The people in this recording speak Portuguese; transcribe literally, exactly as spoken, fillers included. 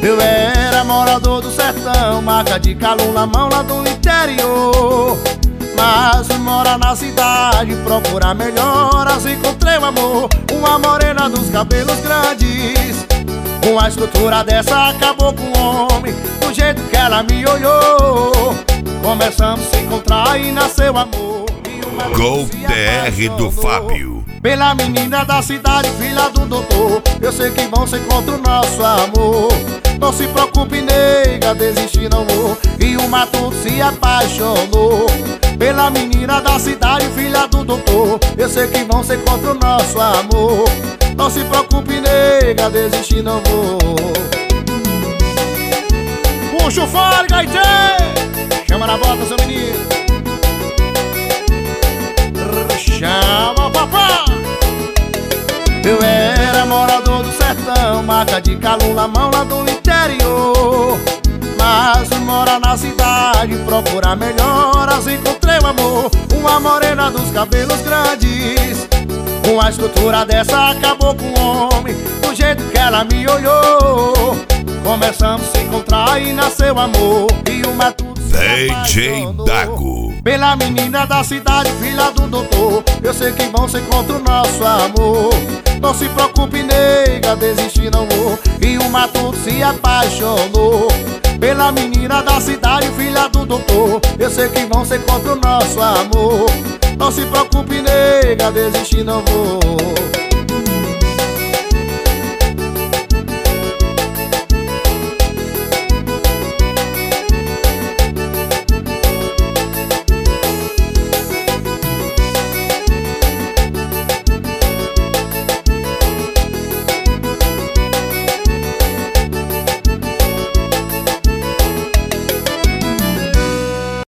Eu era morador do sertão, marca de calula, mão lá do interior. Mas fui morar na cidade, procurar melhoras, encontrei o amor. Uma morena dos cabelos grandes, com a estrutura dessa acabou com o homem. Do jeito que ela me olhou, começamos a se encontrar e nasceu amor. Gol T R do Fábio. Pela menina da cidade, filha do doutor, eu sei que vão ser contra o nosso amor. Não se preocupe, nega, desistir não vou. E o matuto se apaixonou. Pela menina da cidade, filha do doutor, eu sei que vão ser contra o nosso amor. Não se preocupe, nega, desistir não vou. Puxa o fora, Gaitê! Chama na bota, seu menino. Chama o papá! Eu era morador do sertão, marca de calula, mão lá do interior. Mas fui morar na cidade, procurar melhoras, encontrei o amor. Uma morena dos cabelos grandes, com a estrutura dessa acabou com o homem. Do jeito que ela me olhou, começamos a se encontrar e nasceu amor. E o matuto se D J Dago. Pela menina da cidade, filha do doutor, eu sei que vão ser contra o nosso amor. Não se preocupe, nega, desistir não vou. E o matuto se apaixonou. Pela menina da cidade, filha do doutor, eu sei que vão ser contra o nosso amor. Não se preocupe, nega, desistir não vou.